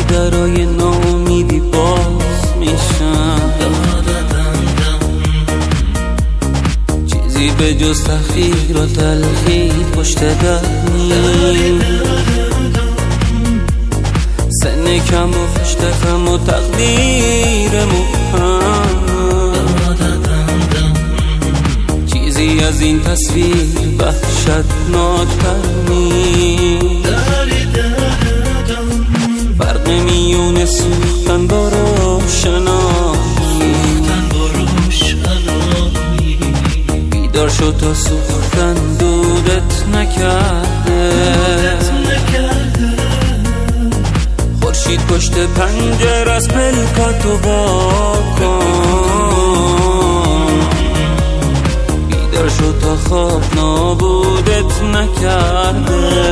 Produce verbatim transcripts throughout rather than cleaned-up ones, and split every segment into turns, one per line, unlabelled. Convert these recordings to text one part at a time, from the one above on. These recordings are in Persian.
درای ناامیدی باز میشن، چیزی به جز تحقیر و تلخی پشت در نیست. سن کم و پشت خم و تقدیر مبهم، چیزی از این تصویر وحشتناک‌تر نیست. فرق میون سوختن با روشنایی، بیدار شد تا سوختن دودت نکرده. خورشید پشت پنجره از پلکاتو وا کن، بیدار شد تا خواب نابودت نکرده.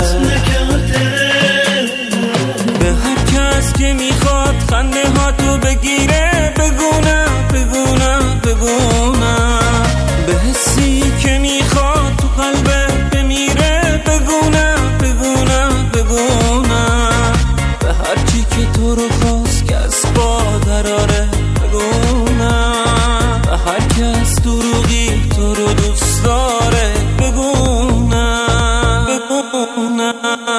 به هر کس که میخواد خنده ها تو بگیره بگونه بگونه بگونه، به حسی که میخواد تو قلبه بمیره بگونه بگونه بگونه، به هر چی که تو رو خواست که از پا دراره بگونه، به هر کس دروغی تو رو دوست داره بگونه بگونه.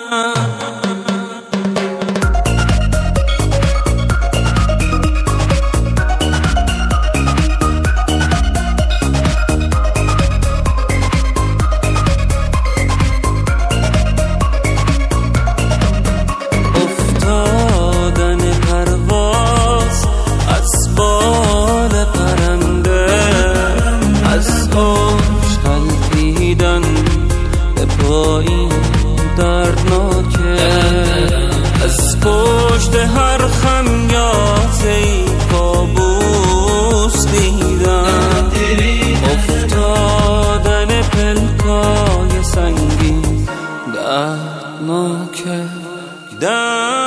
این دردناکه از پشت هر خمیازه‌ای کابوس دیدم، افتادن پلکای سنگین دردناکه.